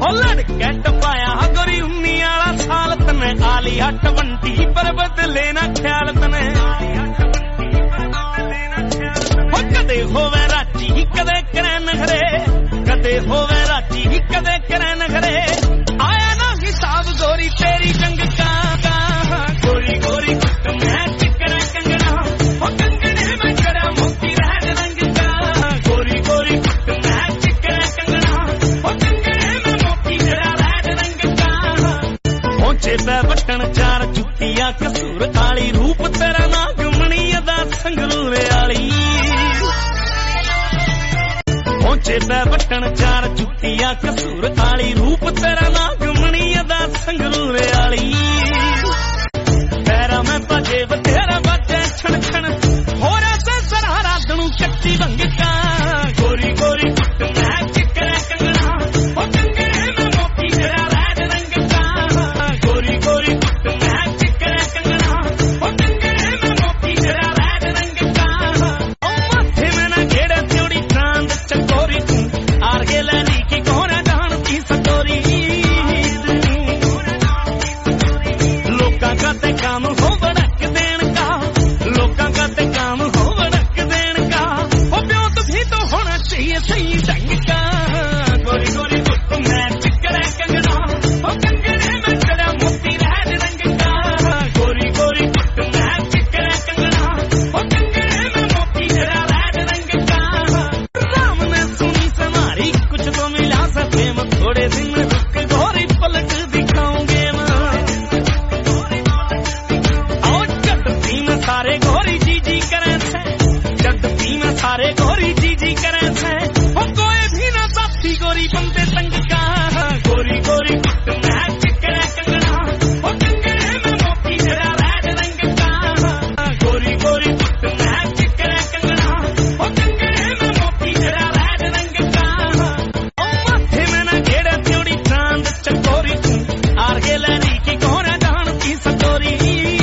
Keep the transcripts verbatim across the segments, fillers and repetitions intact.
लड़के टपाया गोरी उन्नी आला साल तने आली हट बंटी पर बदले ना ख्याल तने कदे होवे राची कदे करे नखरे कदे होवे राची कदे करे नखरे आया ना हिसाब गोरी तेरी जंग का गोरी गोरी मैं चिकरा कंगना ओ कंगने में करा मोती रहन रंग का गोरी गोरी मैं चिकरा कंगना ओ कंगने में मोती रहन रंग का पहुंचे पे बटन चार जुतिया कसूर आली रूप तेरा नागमणी अदा संगरूर आली पहुंचे पे बटन चार जुतिया कसूर आली रूप तेरा नागमणी अदा संगरूर आली पैरा में बजे बतेरा बजे छण छण होरा से सरारा दणू कच्ची भंग का गोरी गोरी मैं चिकरा कंगना ओ कंगने में मोती तेरा रैड रंग का गोरी गोरी मैं चिकरा कंगना ओ कंगने में मोती तेरा रैड रंग का ओ माथे में ना घेड़ा चौड़ी चांद चकोरी तू आगे लनी की कोना जानती सतोरी लोका का ते काम हो बड़क देन का लोका का ते काम हो बड़क देन का ओ ब्योत भी तो होना चाहिए सही ढंग का गोरी गोरी मैं चिकरा कंगना ओ कंगने में तेरा मोती रहन रंग का गोरी गोरी मैं चिकरा कंगना ओ कंगने में मोती तेरा रहन रंग का राम ने सुनी समारी कुछ तो मिला सा प्रेम थोड़े दिन रुक गोरी पलट दिखाऊंगे सारे गोरी जी जी करे थे जगती में सारे गोरी जी जी करे थे वो कोई भी ना साथी गोरी बंदे तंग का गोरी गोरी मैं चिकरा कंगना वो कंगने में मोती तेरा रैड रंग का गोरी गोरी मैं चिकरा कंगना वो कंगने में मोती तेरा रैड रंग का ओ माथे में ना घेड़ा चौड़ी चांद चकोरी तू आगे लनी की कोना जानती सतोरी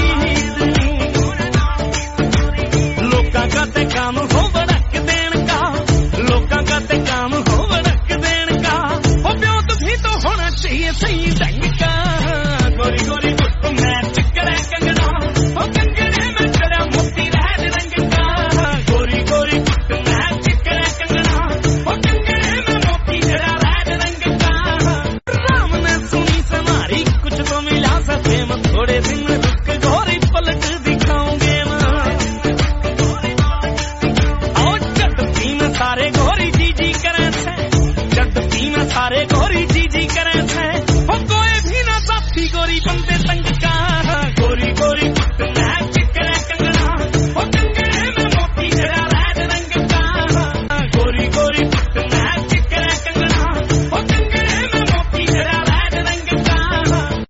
लोका ते काम हो बड़क देन का लोका का ते काम हो बड़क देन का ओ ब्योत भी तो होना चाहिए सही ढंग का गोरी गोरी मैं चिकरा कंगना ओ कंगने में तेरा मोती रहन रंग का गोरी गोरी मैं चिकरा कंगना ओ कंगने में मोती तेरा रहन रंग का राम ने सुनी समारी कुछ तो मिला सा प्रेम थोड़े दिन रुक गोरी पलट दिखाऊंगे सारे गोरी जी जी करे थे जगती में सारे गोरी जी जी करे थे वो कोई भी ना साथी गोरी बंदे